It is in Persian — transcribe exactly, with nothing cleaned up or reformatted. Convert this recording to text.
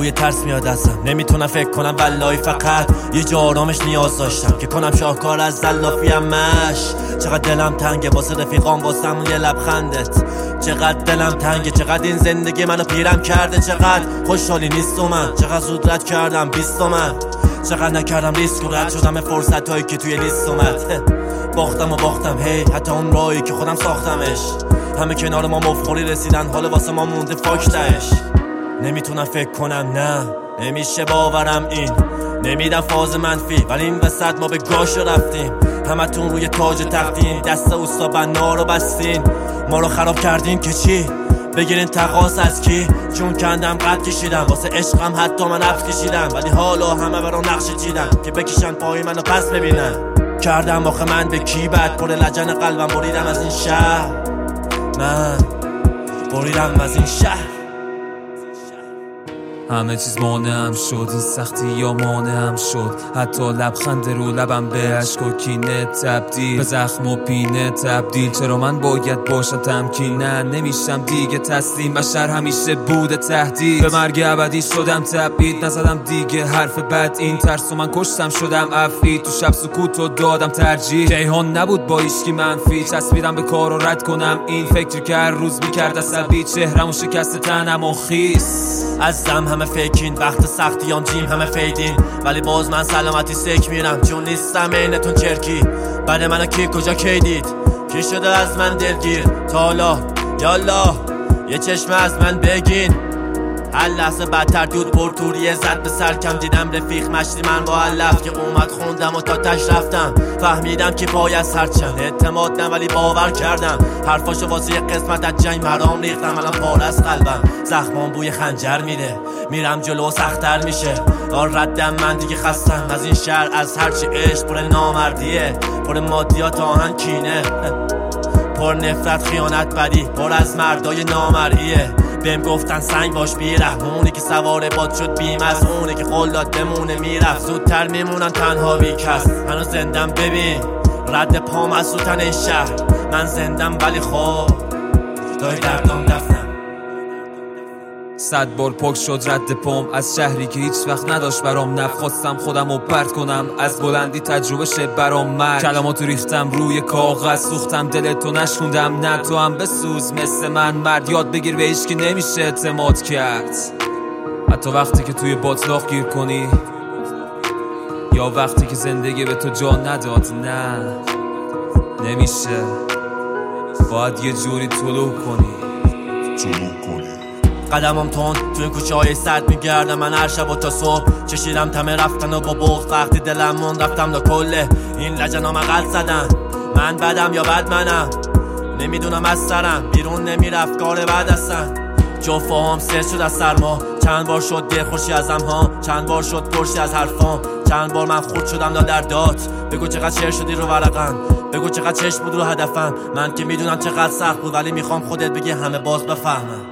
بوی ترس میاد ازم. نمیتونم فکر کنم والله فقط یه جا آرامش نیاز داشتم که کنم شاهکار از زلافیم مش. چقدر دلم تنگه واسه رفیقام واسمون یه لبخندت. چقدر دلم تنگه چقدر این زندگی منو پیرم کرده. چقدر خوشحالی نیست و من چقدر زود رد کردم بیست من. چقدر نکردم ریسک و رد شدم فرصت هایی که توی لیست اومد. باختم و باختم هی حتی اون راهی که خودم ساختمش. همه کنار ما مفخوری رسیدن حالا واسه ما مونده فاک تهش. نمیتونم فکر کنم نه نمیشه باورم این. نمیدم فاز منفی ولی این وسط ما به گاش رفتیم. همتون روی تاج تختین دست اوستا بنا رو بستین. ما رو خراب کردین که چی؟ بگیرین تقاس از کی؟ چون کندم قد کشیدم واسه عشقم حتی من افت کشیدم. ولی حالا همه برا نقش چیدم که بکشن پای منو پس ببینن. کردم آخه من به کی بد پر لجن قلبم بریدم از این شهر. من بریدم از این شهر. همه چیز مانعم شد این سختی یا مانعم شد. حتی لبخند رو لبم به عشق و کینه تبدیل به زخم و پینه تبدیل. چرا من باید باشم تمکین؟ نه نمیشم دیگه تسلیم. بشر همیشه بوده تهدید. به مرگ ابدی شدم تبعید. نزدم دیگه حرف بد این ترس و من کشتم شدم عفی. تو شب سکوت و دادم ترجیح. جیهان نبود با ایشکی منفی. چسبیدم به کار و رد کنم این فکری که هر روز میکرد عصبی. چهرم و شکست تنم و خیس ازم همه فیکین وقت سختیام جیم همه فیدین. ولی باز من سلامتی سک میرم چون نیستم اینتون چرکی. بعد منو کی کجا کی دید؟ کی شده از من دلگیر؟ تا حالا یالا یه چشم از من بگین. هر لحظه بدتر دود پرتوریه زد به سرکم. دیدم رفیق مشتی من با علف که اومد خوندم و تا تش رفتم. فهمیدم که پای از هرچند اعتماد نه ولی باور کردم. حرفاشو واسه قسمت از جنگ مرام ریختم. الان پاره از قلبم زخمام بوی خنجر میده. میرم جلو و سخت‌تر میشه. آر ردم من دیگه خستم از این شهر. از هرچی عشق پر نامردیه پر مادیات آهن کینه پر نفرت خیانت بدی پر از مردای نامرئیه. بهم گفتن سنگ باش بیره. اونی که سوار باد شد بیم از اونی که قول داد بمونه میرفت. زودتر میمونن تنها بی کس. هنوز زندم ببین رد پام از سوتن این شهر. من زندم ولی خب دای دردام دفنم. صد بار پک شد رد پام از شهری که هیچ وقت نداشت برام نف. خواستم خودم رو پرت کنم از بلندی تجربه شه برام مرگ. کلماتو ریختم روی کاغذ سوختم دلتو نشکوندم. نه تو هم بسوز مثل من مرد. یاد بگیر به هیچ کی نمیشه اعتماد کرد. حتی وقتی که توی باطلاق گیر کنی یا وقتی که زندگی به تو جا نداد. نه نمیشه باید یه جوری طلوع کنی طلوع کنی. قدمم تون توی کوچه های سرد میگردم من هر شب و تا صبح. چشیدم تمه رفتن و با بغض وقتی دلم موند رفتم لکله. این لجنا مقل زدن من بدم یا بد منم نمیدونم از سرم بیرون نمیرفت کار بعد هستن. جفاهم سر شد از سرما. چند بار شد دل خوشی ازم ها. چند بار شد پرشی از حرفام. چند بار من خود شدم لا در داد. بگو چقدر شعر شدی رو ورقم. بگو چقدر چشم بود رو هدفم. من که میدونم چقدر سخت بود ولی میخوام خودت بگی همه باز بفهمن.